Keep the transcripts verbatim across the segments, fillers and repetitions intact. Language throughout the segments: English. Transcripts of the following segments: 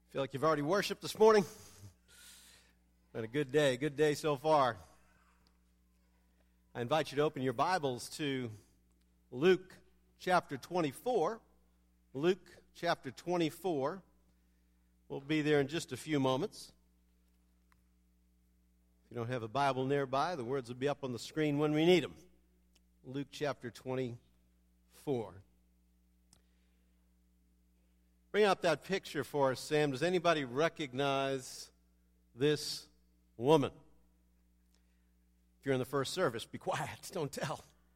Feel like you've already worshiped this morning? Been a good day, good day so far. I invite you to open your Bibles to Luke chapter twenty-four. Luke chapter twenty-four. We'll be there in just a few moments. If you don't have a Bible nearby, the words will be up on the screen when we need them. Luke chapter twenty-four. Bring up that picture for us, Sam. Does anybody recognize this woman? If you're in the first service, be quiet. Don't tell.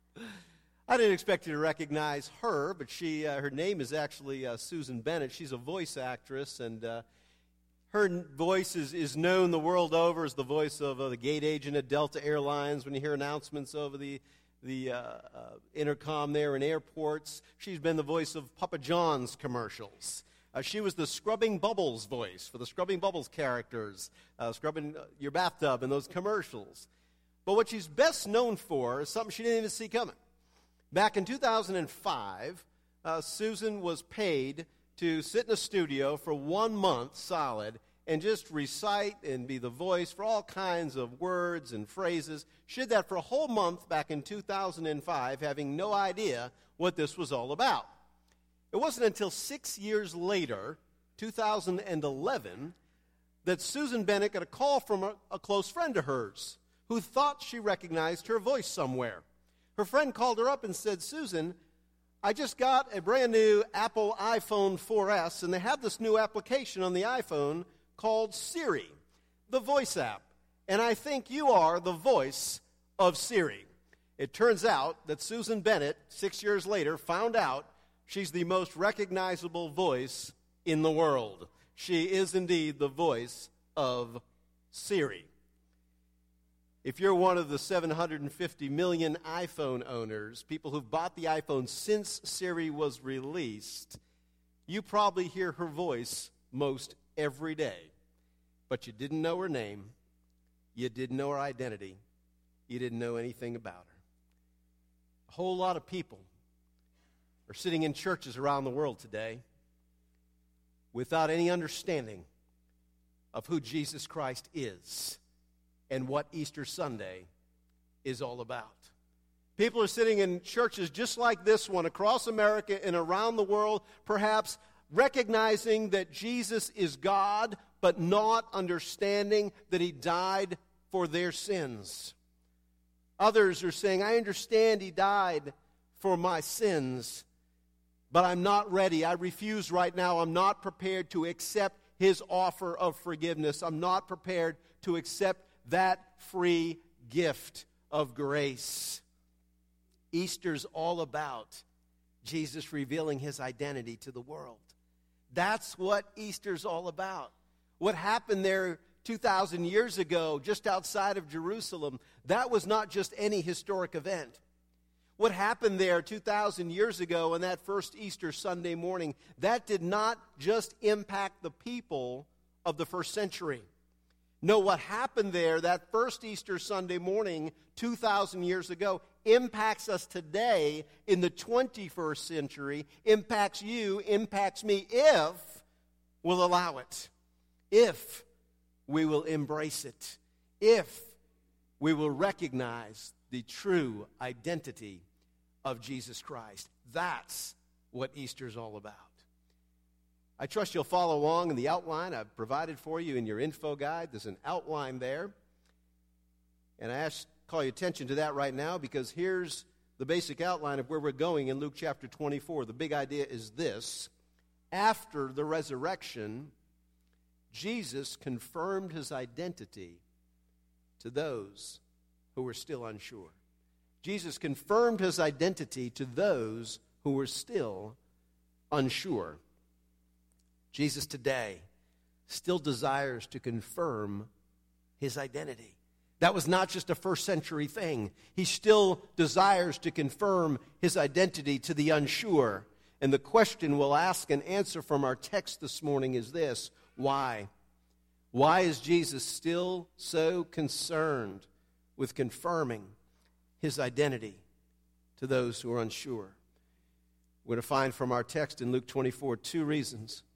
I didn't expect you to recognize her, but she, uh, her name is actually uh, Susan Bennett. She's a voice actress, and uh, her voice is, is known the world over as the voice of uh, the gate agent at Delta Airlines when you hear announcements over the the uh, uh, intercom there in airports. She's been the voice of Papa John's commercials. Uh, she was the Scrubbing Bubbles voice for the Scrubbing Bubbles characters, uh, scrubbing your bathtub in those commercials. But what she's best known for is something she didn't even see coming. Back in two thousand five, uh, Susan was paid to sit in a studio for one month solid and just recite and be the voice for all kinds of words and phrases. She did that for a whole month back in two thousand five, having no idea what this was all about. It wasn't until six years later, two thousand eleven, that Susan Bennett got a call from a, a close friend of hers who thought she recognized her voice somewhere. Her friend called her up and said, "Susan, I just got a brand new Apple iPhone four S, and they have this new application on the iPhone called Siri, the voice app. And I think you are the voice of Siri." It turns out that Susan Bennett, six years later, found out she's the most recognizable voice in the world. She is indeed the voice of Siri. If you're one of the seven hundred fifty million iPhone owners, people who've bought the iPhone since Siri was released, you probably hear her voice most every day. But you didn't know her name. You didn't know her identity. You didn't know anything about her. A whole lot of people are sitting in churches around the world today without any understanding of who Jesus Christ is and what Easter Sunday is all about. People are sitting in churches just like this one across America and around the world, perhaps recognizing that Jesus is God, but not understanding that he died for their sins. Others are saying, "I understand he died for my sins, but I'm not ready. I refuse right now. I'm not prepared to accept his offer of forgiveness. I'm not prepared to accept that free gift of grace." Easter's all about Jesus revealing his identity to the world. That's what Easter's all about. What happened there two thousand years ago, just outside of Jerusalem, that was not just any historic event. What happened there two thousand years ago on that first Easter Sunday morning, that did not just impact the people of the first century. No, what happened there that first Easter Sunday morning two thousand years ago impacts us today in the twenty-first century, impacts you, impacts me if we'll allow it, if we will embrace it, if we will recognize the true identity of Jesus Christ. That's what Easter's all about. I trust you'll follow along in the outline I've provided for you in your info guide. There's an outline there. And I ask, call your attention to that right now because here's the basic outline of where we're going in Luke chapter twenty-four. The big idea is this. After the resurrection, Jesus confirmed his identity to those who were still unsure. Jesus confirmed his identity to those who were still unsure. Jesus today still desires to confirm his identity. That was not just a first century thing. He still desires to confirm his identity to the unsure. And the question we'll ask and answer from our text this morning is this: why? Why is Jesus still so concerned with confirming his identity to those who are unsure? We're going to find from our text in Luke twenty-four two reasons.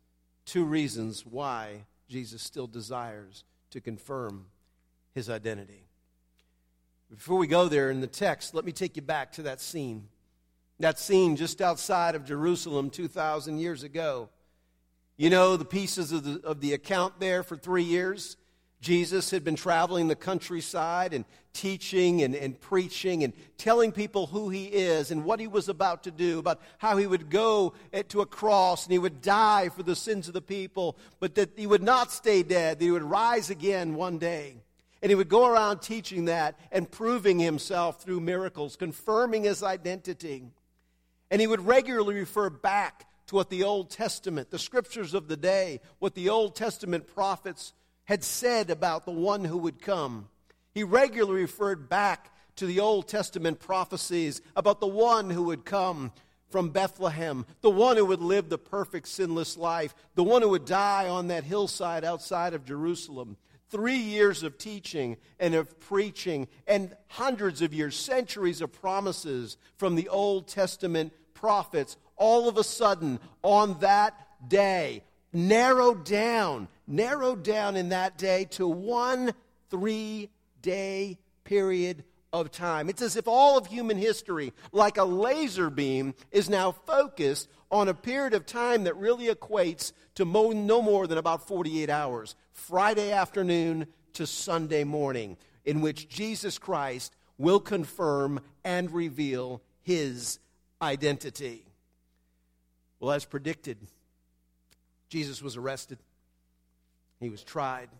two reasons why Jesus still desires to confirm his identity. Before we go there in the text, let me take you back to that scene. That scene just outside of Jerusalem two thousand years ago. You know the pieces of the, of the account there for three years? Jesus had been traveling the countryside and teaching and, and preaching and telling people who he is and what he was about to do, about how he would go to a cross and he would die for the sins of the people, but that he would not stay dead, that he would rise again one day. And he would go around teaching that and proving himself through miracles, confirming his identity. And he would regularly refer back to what the Old Testament, the scriptures of the day, what the Old Testament prophets had said about the one who would come. He regularly referred back to the Old Testament prophecies about the one who would come from Bethlehem, the one who would live the perfect sinless life, the one who would die on that hillside outside of Jerusalem. Three years of teaching and of preaching and hundreds of years, centuries of promises from the Old Testament prophets, all of a sudden on that day, narrowed down, narrowed down in that day to one three-day period of time. It's as if all of human history, like a laser beam, is now focused on a period of time that really equates to mo- no more than about forty-eight hours, Friday afternoon to Sunday morning, in which Jesus Christ will confirm and reveal his identity. Well, as predicted, Jesus was arrested. He was tried.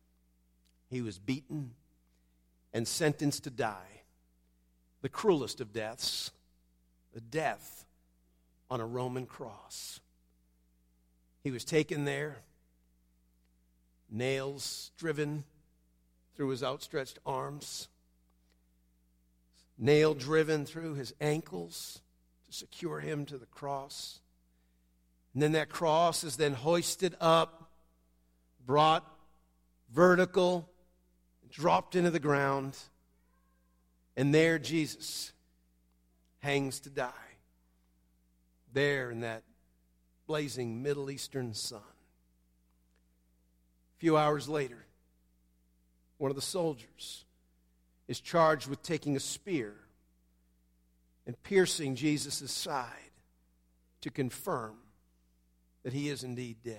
He was beaten and sentenced to die. The cruelest of deaths, the death on a Roman cross. He was taken there, nails driven through his outstretched arms, nail driven through his ankles to secure him to the cross. And then that cross is then hoisted up, brought vertical, dropped into the ground, and there Jesus hangs to die. There in that blazing Middle Eastern sun. A few hours later, one of the soldiers is charged with taking a spear and piercing Jesus' side to confirm that he is indeed dead.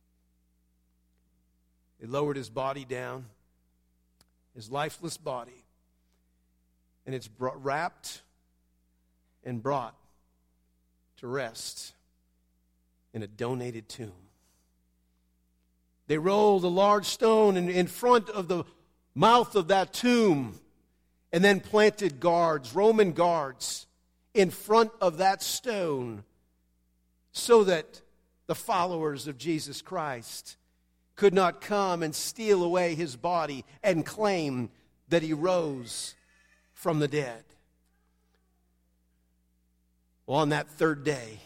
They lowered his body down, his lifeless body, and it's brought, wrapped and brought to rest in a donated tomb. They rolled a large stone in, in front of the mouth of that tomb and then planted guards, Roman guards, in front of that stone so that the followers of Jesus Christ could not come and steal away his body and claim that he rose from the dead. Well, on that third day,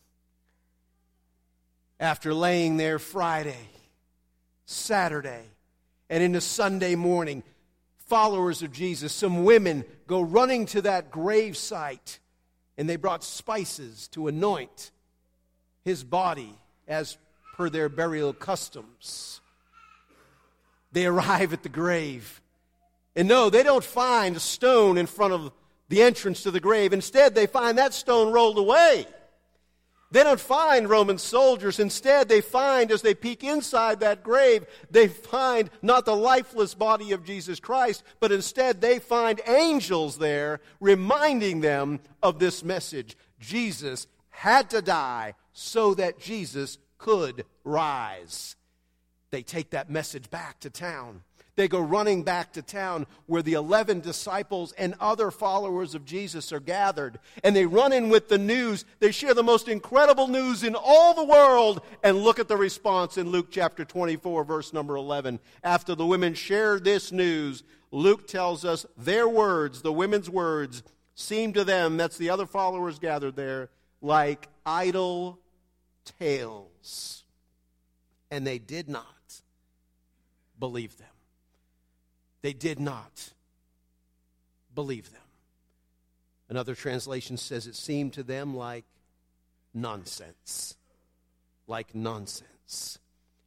after laying there Friday, Saturday, and into Sunday morning, followers of Jesus, some women go running to that grave site, and they brought spices to anoint his body as per their burial customs. They arrive at the grave. And no, they don't find a stone in front of the entrance to the grave. Instead, they find that stone rolled away. They don't find Roman soldiers. Instead, they find, as they peek inside that grave, they find not the lifeless body of Jesus Christ, but instead they find angels there reminding them of this message. Jesus had to die so that Jesus could rise. They take that message back to town. They go running back to town where the eleven disciples and other followers of Jesus are gathered. And they run in with the news. They share the most incredible news in all the world. And look at the response in Luke chapter twenty-four, verse number eleven. After the women share this news, Luke tells us their words, the women's words, seemed to them, that's the other followers gathered there, like idle tales. And they did not believe them. They did not believe them. Another translation says it seemed to them like nonsense. Like nonsense. us.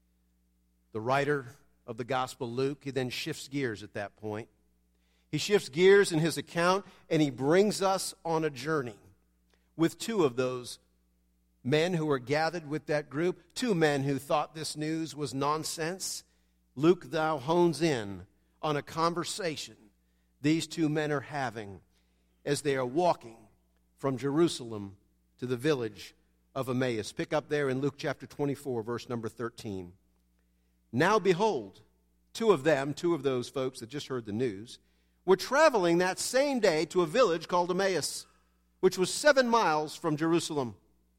The writer of the Gospel, Luke, he then shifts gears at that point. He shifts gears in his account, and he brings us on a journey with two of those men who were gathered with that group, two men who thought this news was nonsense. Luke thou hones in on a conversation these two men are having as they are walking from Jerusalem to the village of Emmaus. Pick up there in Luke chapter twenty-four, verse number thirteen. Now behold, two of them, two of those folks that just heard the news, were traveling that same day to a village called Emmaus, which was seven miles from Jerusalem.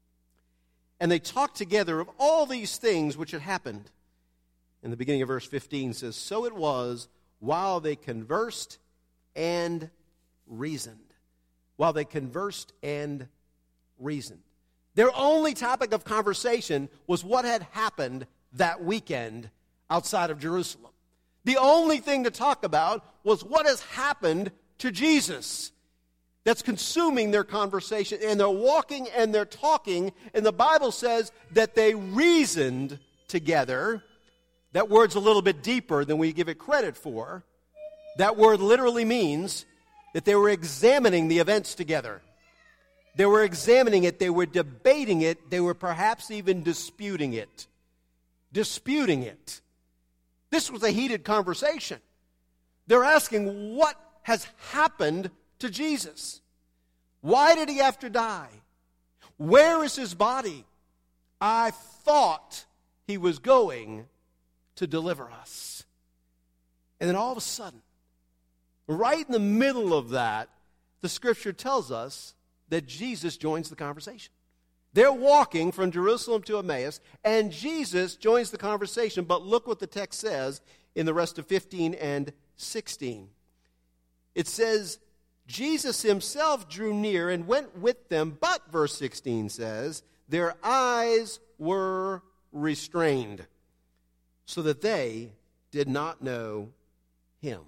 And they talked together of all these things which had happened. And the beginning of verse fifteen says, so it was while they conversed and reasoned. While they conversed and reasoned. Their only topic of conversation was what had happened that weekend outside of Jerusalem. The only thing to talk about was what has happened to Jesus. That's consuming their conversation. And they're walking and they're talking. And the Bible says that they reasoned together. That word's a little bit deeper than we give it credit for. That word literally means that they were examining the events together. They were examining it. They were debating it. They were perhaps even disputing it. Disputing it. This was a heated conversation. They're asking what has happened to Jesus. Why did he have to die? Where is his body? I thought he was going to deliver us. And then all of a sudden, right in the middle of that, the scripture tells us that Jesus joins the conversation. They're walking from Jerusalem to Emmaus, and Jesus joins the conversation. But look what the text says in the rest of fifteen and sixteen. It says, Jesus himself drew near and went with them, but, verse sixteen says, their eyes were restrained, so that they did not know him.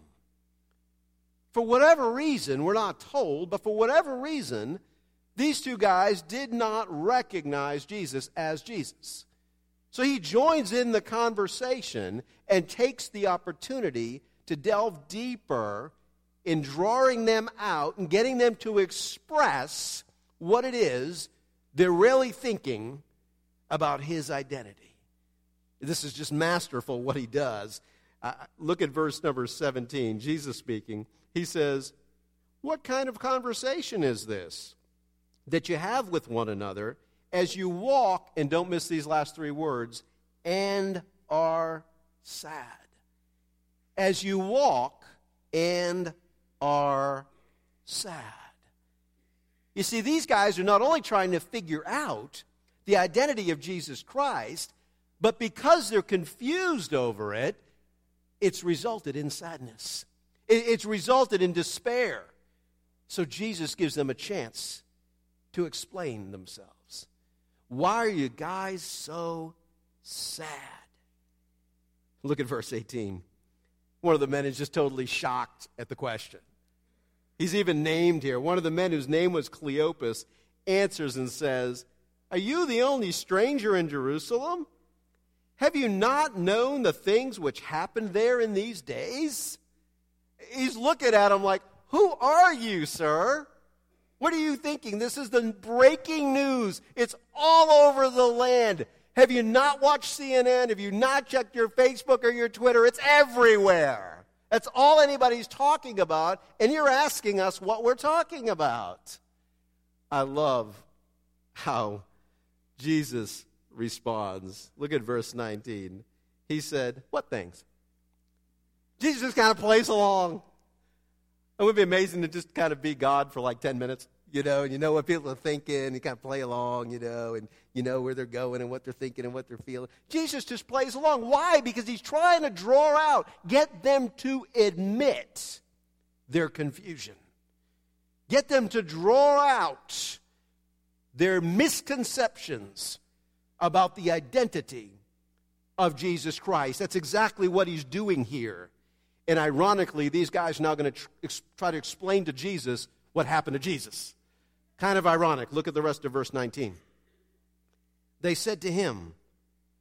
For whatever reason, we're not told, but for whatever reason, these two guys did not recognize Jesus as Jesus. So he joins in the conversation and takes the opportunity to delve deeper in drawing them out and getting them to express what it is they're really thinking about his identity. This is just masterful what he does. Uh, look at verse number seventeen. Jesus speaking. He says, what kind of conversation is this that you have with one another as you walk, and don't miss these last three words, and are sad? As you walk and are sad. You see, these guys are not only trying to figure out the identity of Jesus Christ, but because they're confused over it, it's resulted in sadness. It's resulted in despair. So Jesus gives them a chance to explain themselves. Why are you guys so sad? Look at verse eighteen. One of the men is just totally shocked at the question. He's even named here. One of the men whose name was Cleopas answers and says, are you the only stranger in Jerusalem? Have you not known the things which happened there in these days? He's looking at him like, who are you, sir? What are you thinking? This is the breaking news. It's all over the land. Have you not watched C N N? Have you not checked your Facebook or your Twitter? It's everywhere. That's all anybody's talking about, and you're asking us what we're talking about. I love how Jesus responds. Look at verse nineteen. He said, what things? Jesus just kind of plays along. It would be amazing to just kind of be God for like ten minutes, you know, and you know what people are thinking, you kind of play along, you know, and you know where they're going and what they're thinking and what they're feeling. Jesus just plays along. Why? Because he's trying to draw out, get them to admit their confusion. Get them to draw out their misconceptions about the identity of Jesus Christ. That's exactly what he's doing here. And ironically, these guys are now going to tr- ex- try to explain to Jesus what happened to Jesus. Kind of ironic. Look at the rest of verse nineteen. They said to him,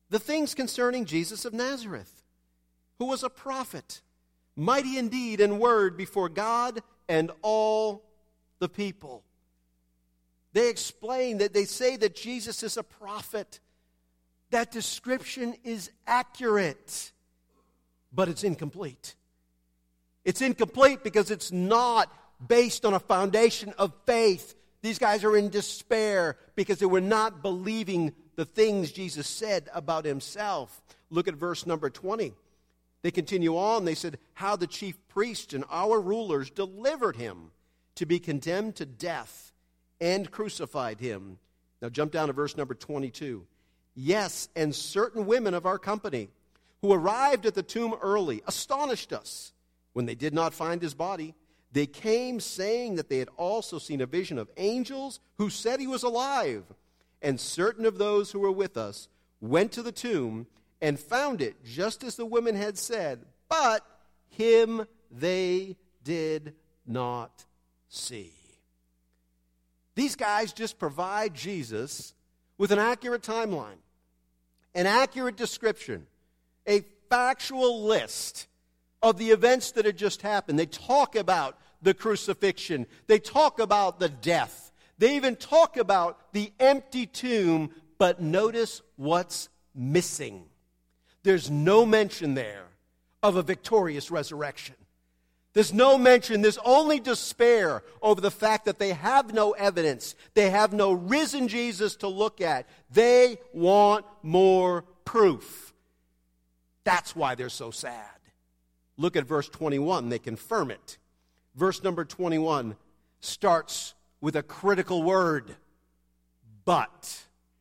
the things concerning Jesus of Nazareth, who was a prophet, mighty in deed and word before God and all the people. They explain that they say that Jesus is a prophet. That description is accurate, but it's incomplete. It's incomplete because it's not based on a foundation of faith. These guys are in despair because they were not believing the things Jesus said about himself. Look at verse number twenty. They continue on. They said, how the chief priests and our rulers delivered him to be condemned to death and crucified him. Now jump down to verse number twenty-two. Yes, and certain women of our company who arrived at the tomb early astonished us. When they did not find his body, they came saying that they had also seen a vision of angels who said he was alive. And certain of those who were with us went to the tomb and found it just as the women had said, but him they did not see. These guys just provide Jesus with an accurate timeline, an accurate description, a factual list of the events that had just happened. They talk about the crucifixion. They talk about the death. They even talk about the empty tomb, but notice what's missing. There's no mention there of a victorious resurrection. There's no mention, there's only despair over the fact that they have no evidence. They have no risen Jesus to look at. They want more proof. That's why they're so sad. Look at verse twenty-one. They confirm it. Verse number twenty-one starts with a critical word. But.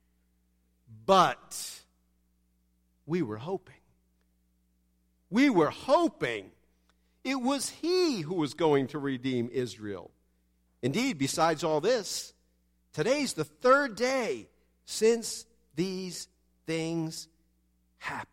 But. We were hoping. We were hoping it was he who was going to redeem Israel. Indeed, besides all this, today's the third day since these things happened.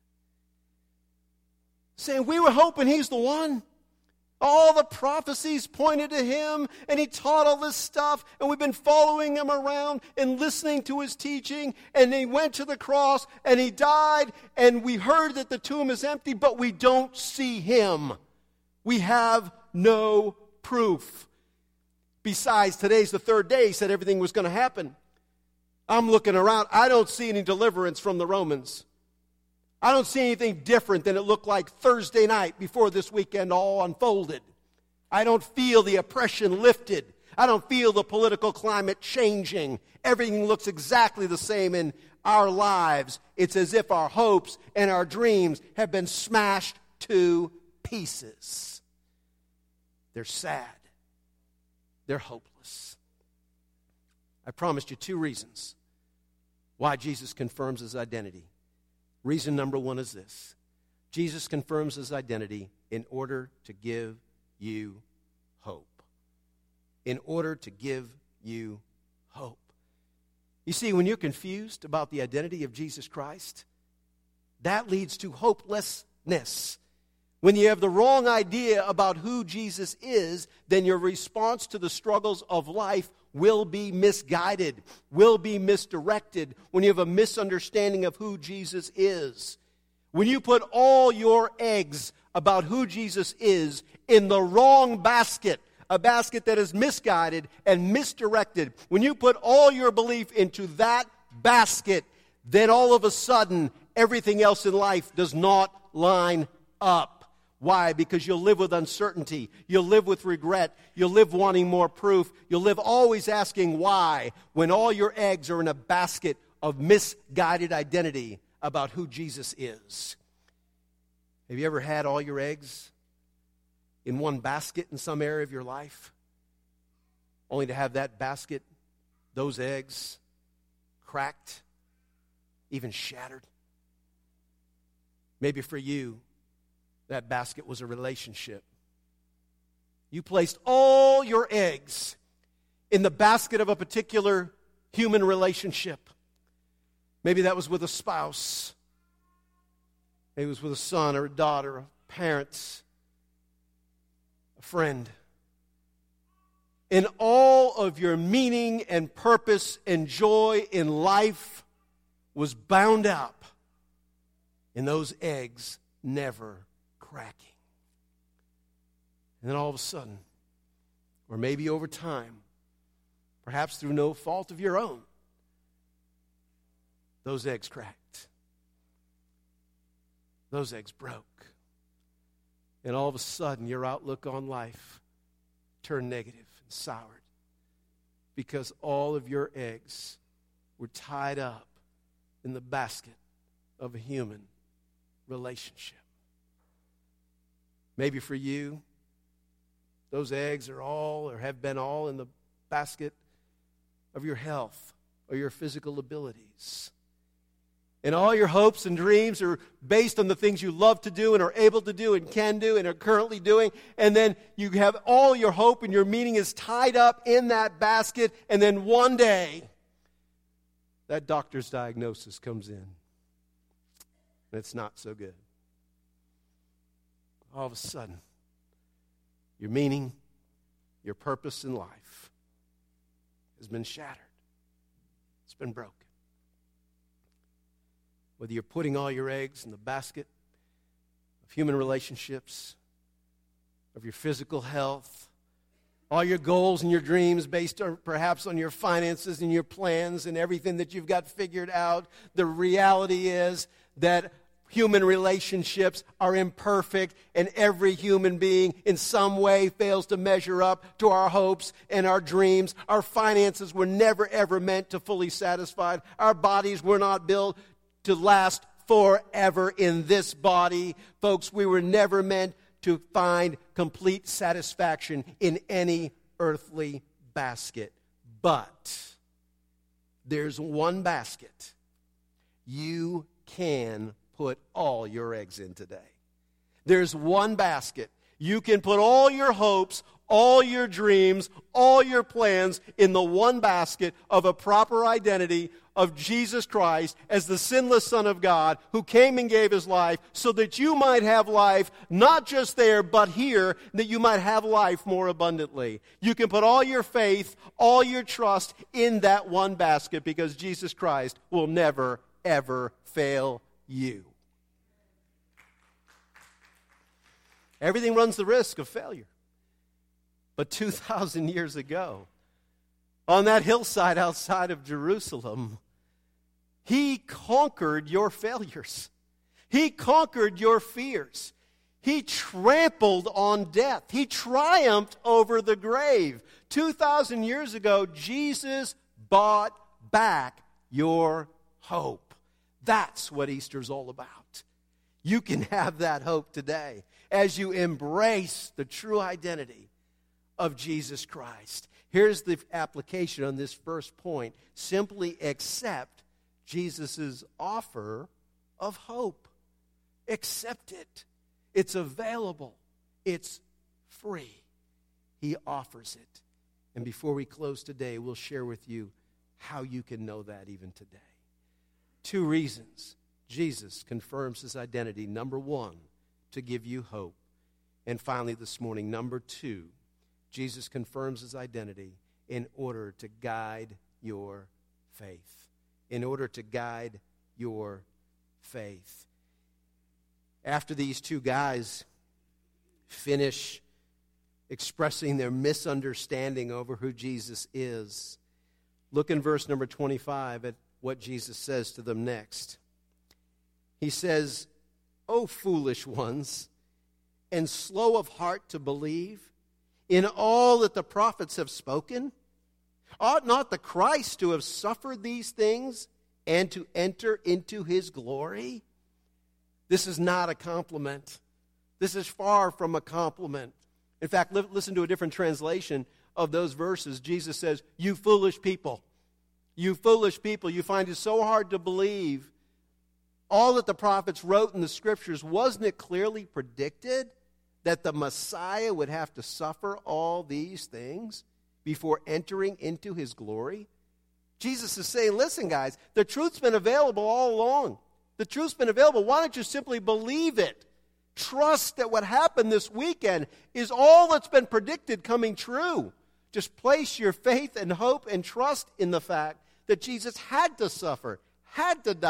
Saying, we were hoping he's the one. All the prophecies pointed to him, and he taught all this stuff, and we've been following him around and listening to his teaching, and he went to the cross, and he died, and we heard that the tomb is empty, but we don't see him. We have no proof. Besides, today's the third day. He said everything was going to happen. I'm looking around. I don't see any deliverance from the Romans. I don't see anything different than it looked like Thursday night before this weekend all unfolded. I don't feel the oppression lifted. I don't feel the political climate changing. Everything looks exactly the same in our lives. It's as if our hopes and our dreams have been smashed to pieces. They're sad. They're hopeless. I promised you two reasons why Jesus confirms his identity. Reason number one is this. Jesus confirms his identity in order to give you hope. In order to give you hope. You see, when you're confused about the identity of Jesus Christ, that leads to hopelessness. When you have the wrong idea about who Jesus is, then your response to the struggles of life will be misguided, will be misdirected when you have a misunderstanding of who Jesus is. When you put all your eggs about who Jesus is in the wrong basket, a basket that is misguided and misdirected, when you put all your belief into that basket, then all of a sudden everything else in life does not line up. Why? Because you'll live with uncertainty. You'll live with regret. You'll live wanting more proof. You'll live always asking why when all your eggs are in a basket of misguided identity about who Jesus is. Have you ever had all your eggs in one basket in some area of your life? Only to have that basket, those eggs, cracked, even shattered? Maybe for you, that basket was a relationship. You placed all your eggs in the basket of a particular human relationship. Maybe that was with a spouse. Maybe it was with a son or a daughter, a parent, a friend. And all of your meaning and purpose and joy in life was bound up and those eggs never cracking. And then all of a sudden, or maybe over time, perhaps through no fault of your own, those eggs cracked. Those eggs broke. And all of a sudden, your outlook on life turned negative and soured because all of your eggs were tied up in the basket of a human relationship. Maybe for you, those eggs are all or have been all in the basket of your health or your physical abilities. And all your hopes and dreams are based on the things you love to do and are able to do and can do and are currently doing. And then you have all your hope and your meaning is tied up in that basket. And then one day, that doctor's diagnosis comes in. And it's not so good. All of a sudden, your meaning, your purpose in life has been shattered. It's been broken. Whether you're putting all your eggs in the basket of human relationships, of your physical health, all your goals and your dreams based on, perhaps on your finances and your plans and everything that you've got figured out, the reality is that human relationships are imperfect, and every human being in some way fails to measure up to our hopes and our dreams. Our finances were never, ever meant to fully satisfy. Our bodies were not built to last forever in this body. Folks, we were never meant to find complete satisfaction in any earthly basket. But there's one basket you can put all your eggs in today. There's one basket. You can put all your hopes, all your dreams, all your plans in the one basket of a proper identity of Jesus Christ as the sinless Son of God who came and gave his life so that you might have life not just there but here, that you might have life more abundantly. You can put all your faith, all your trust in that one basket because Jesus Christ will never, ever fail you. Everything runs the risk of failure. But two thousand years ago, on that hillside outside of Jerusalem, he conquered your failures. He conquered your fears. He trampled on death. He triumphed over the grave. two thousand years ago, Jesus bought back your hope. That's what Easter's all about. You can have that hope today as you embrace the true identity of Jesus Christ. Here's the application on this first point. Simply accept Jesus' offer of hope. Accept it. It's available. It's free. He offers it. And before we close today, we'll share with you how you can know that even today. Two reasons Jesus confirms his identity. Number one, to give you hope. And finally this morning, number two, Jesus confirms his identity in order to guide your faith. In order to guide your faith. After these two guys finish expressing their misunderstanding over who Jesus is, look in verse number twenty-five at what Jesus says to them next. He says, "O foolish ones, and slow of heart to believe in all that the prophets have spoken? Ought not the Christ to have suffered these things and to enter into his glory?" This is not a compliment. This is far from a compliment. In fact, li- listen to a different translation of those verses. Jesus says, "You foolish people, you foolish people, you find it so hard to believe all that the prophets wrote in the scriptures. Wasn't it clearly predicted that the Messiah would have to suffer all these things before entering into his glory?" Jesus is saying, listen, guys, the truth's been available all along. The truth's been available. Why don't you simply believe it? Trust that what happened this weekend is all that's been predicted coming true. Just place your faith and hope and trust in the fact that Jesus had to suffer, had to die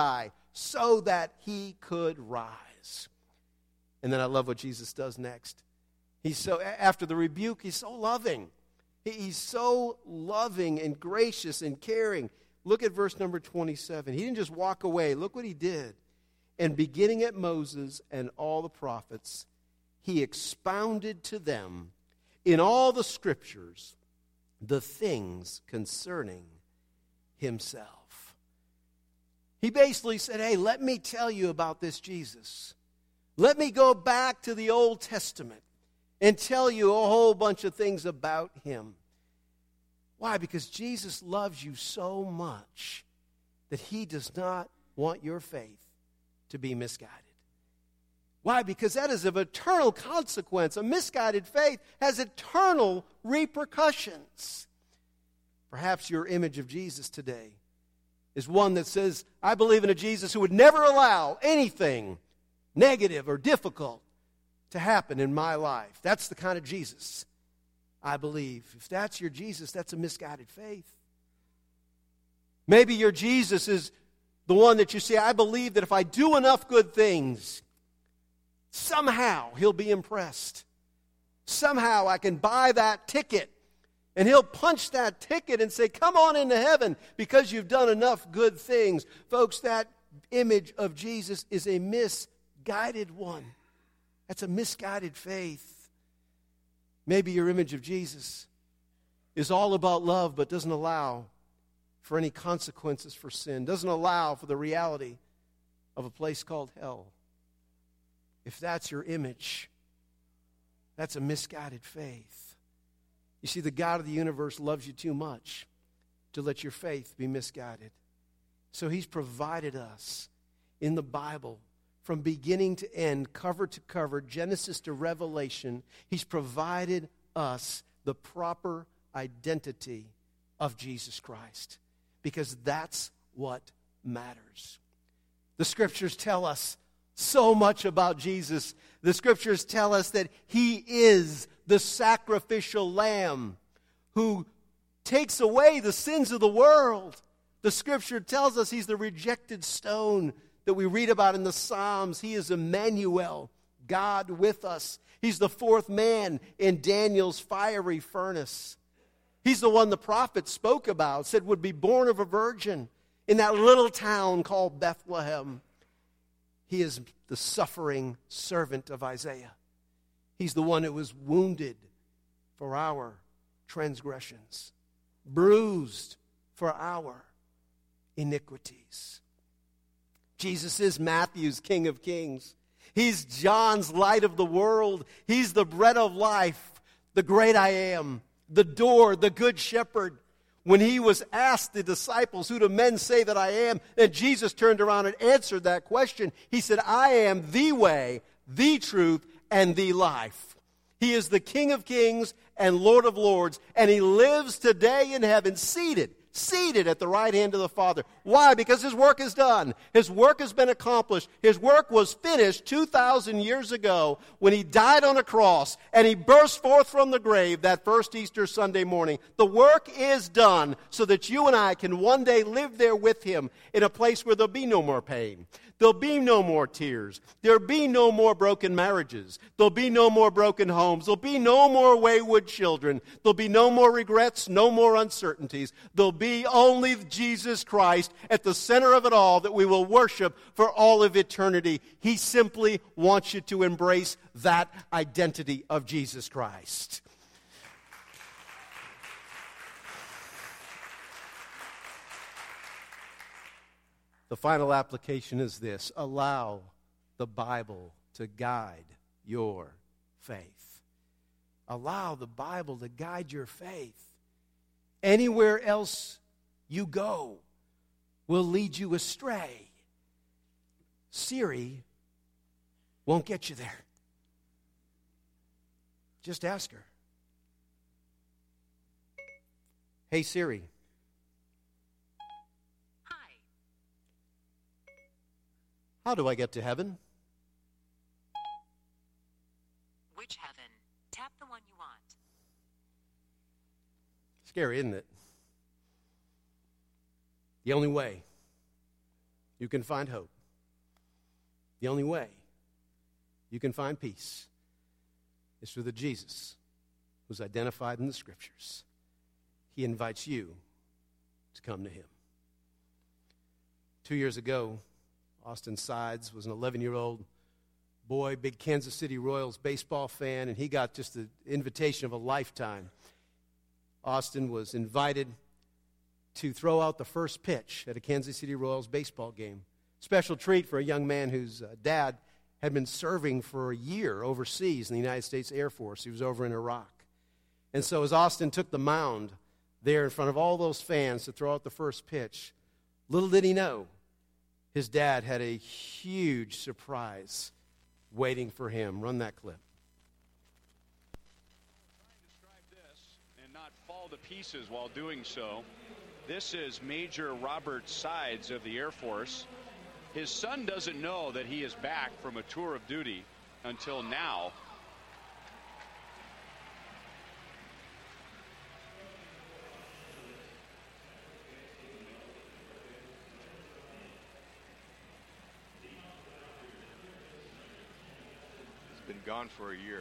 so that he could rise. And then I love what Jesus does next. He's so, after the rebuke, he's so loving. He's so loving and gracious and caring. Look at verse number twenty-seven. He didn't just walk away. Look what he did. And beginning at Moses and all the prophets, he expounded to them in all the scriptures the things concerning himself. He basically said, hey, let me tell you about this Jesus. Let me go back to the Old Testament and tell you a whole bunch of things about him. Why? Because Jesus loves you so much that he does not want your faith to be misguided. Why? Because that is of eternal consequence. A misguided faith has eternal repercussions. Perhaps your image of Jesus today is one that says, I believe in a Jesus who would never allow anything negative or difficult to happen in my life. That's the kind of Jesus I believe. If that's your Jesus, that's a misguided faith. Maybe your Jesus is the one that you say, I believe that if I do enough good things, somehow he'll be impressed. Somehow I can buy that ticket, and he'll punch that ticket and say, come on into heaven because you've done enough good things. Folks, that image of Jesus is a misguided one. That's a misguided faith. Maybe your image of Jesus is all about love but doesn't allow for any consequences for sin, doesn't allow for the reality of a place called hell. If that's your image, that's a misguided faith. You see, the God of the universe loves you too much to let your faith be misguided. So he's provided us in the Bible, from beginning to end, cover to cover, Genesis to Revelation, he's provided us the proper identity of Jesus Christ, because that's what matters. The scriptures tell us so much about Jesus. The scriptures tell us that he is the sacrificial lamb who takes away the sins of the world. The scripture tells us he's the rejected stone that we read about in the Psalms. He is Emmanuel, God with us. He's the fourth man in Daniel's fiery furnace. He's the one the prophet spoke about, said would be born of a virgin in that little town called Bethlehem. He is the suffering servant of Isaiah. He's the one who was wounded for our transgressions, bruised for our iniquities. Jesus is Matthew's King of Kings. He's John's light of the world. He's the bread of life, the great I am, the door, the good shepherd. When he was asked the disciples, who do men say that I am? And Jesus turned around and answered that question. He said, I am the way, the truth, and the life. He is the King of Kings and Lord of Lords, and he lives today in heaven, seated, seated at the right hand of the Father. Why? Because his work is done. His work has been accomplished. His work was finished two thousand years ago when he died on a cross and he burst forth from the grave that first Easter Sunday morning. The work is done so that you and I can one day live there with him in a place where there'll be no more pain. There'll be no more tears. There'll be no more broken marriages. There'll be no more broken homes. There'll be no more wayward children. There'll be no more regrets, no more uncertainties. There'll be only Jesus Christ at the center of it all that we will worship for all of eternity. He simply wants you to embrace that identity of Jesus Christ. The final application is this: allow the Bible to guide your faith. Allow the Bible to guide your faith. Anywhere else you go will lead you astray. Siri won't get you there. Just ask her. Hey, Siri. How do I get to heaven? Which heaven? Tap the one you want. Scary, isn't it? The only way you can find hope The only way you can find peace is through the Jesus who's identified in the Scriptures. He invites you to come to him. Two years ago, Austin Sides was an eleven-year-old boy, big Kansas City Royals baseball fan, and he got just the invitation of a lifetime. Austin was invited to throw out the first pitch at a Kansas City Royals baseball game. Special treat for a young man whose uh, dad had been serving for a year overseas in the United States Air Force. He was over in Iraq. And so as Austin took the mound there in front of all those fans to throw out the first pitch, little did he know, his dad had a huge surprise waiting for him. Run that clip. Trying to describe this and not fall to pieces while doing so. This is Major Robert Sides of the Air Force. His son doesn't know that he is back from a tour of duty until now. He's been gone for a year.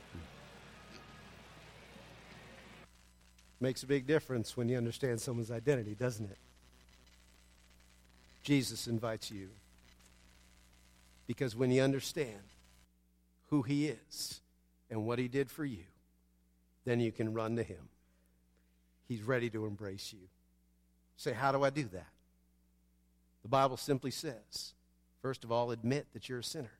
Makes a big difference when you understand someone's identity, doesn't it? Jesus invites you. Because when you understand who he is and what he did for you, then you can run to him. He's ready to embrace you. Say, how do I do that? The Bible simply says, first of all, admit that you're a sinner.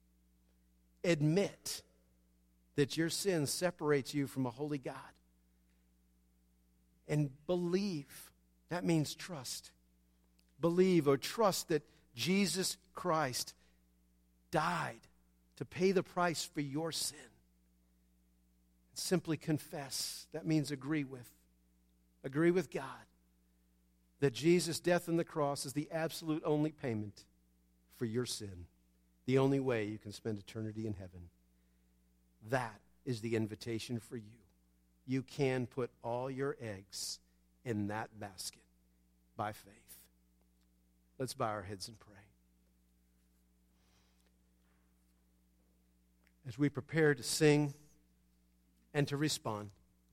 Admit that your sin separates you from a holy God. And believe. That means trust. Believe or trust that Jesus Christ died to pay the price for your sin. Simply confess. That means agree with. Agree with God that Jesus' death on the cross is the absolute only payment for your sin. The only way you can spend eternity in heaven. That is the invitation for you. You can put all your eggs in that basket by faith. Let's bow our heads and pray. As we prepare to sing and to respond,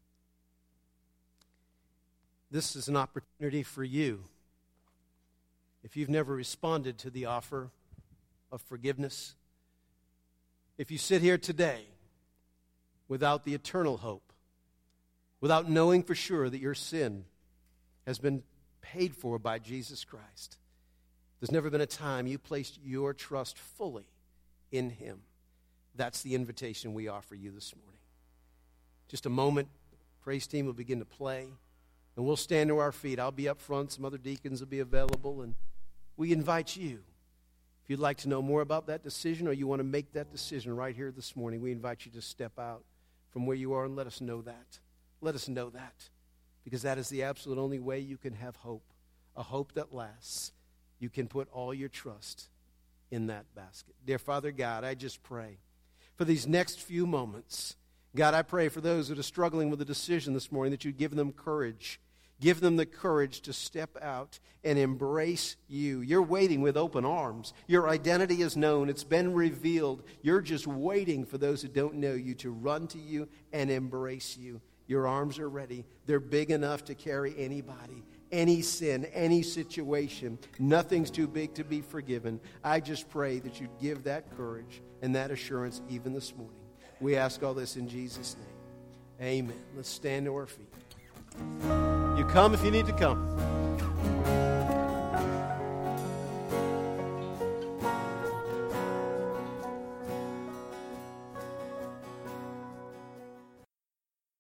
this is an opportunity for you. If you've never responded to the offer of forgiveness, if you sit here today without the eternal hope, without knowing for sure that your sin has been paid for by Jesus Christ, there's never been a time you placed your trust fully in him. That's the invitation we offer you this morning. Just a moment, the praise team will begin to play, and we'll stand to our feet. I'll be up front, some other deacons will be available, and we invite you. If you'd like to know more about that decision or you want to make that decision right here this morning, we invite you to step out from where you are and let us know that. Let us know that, because that is the absolute only way you can have hope, a hope that lasts. You can put all your trust in that basket. Dear Father God, I just pray for these next few moments. God, I pray for those that are struggling with a decision this morning that you give them courage. Give them the courage to step out and embrace you. You're waiting with open arms. Your identity is known. It's been revealed. You're just waiting for those who don't know you to run to you and embrace you. Your arms are ready. They're big enough to carry anybody, any sin, any situation. Nothing's too big to be forgiven. I just pray that you'd give that courage and that assurance even this morning. We ask all this in Jesus' name. Amen. Let's stand to our feet. You come if you need to come.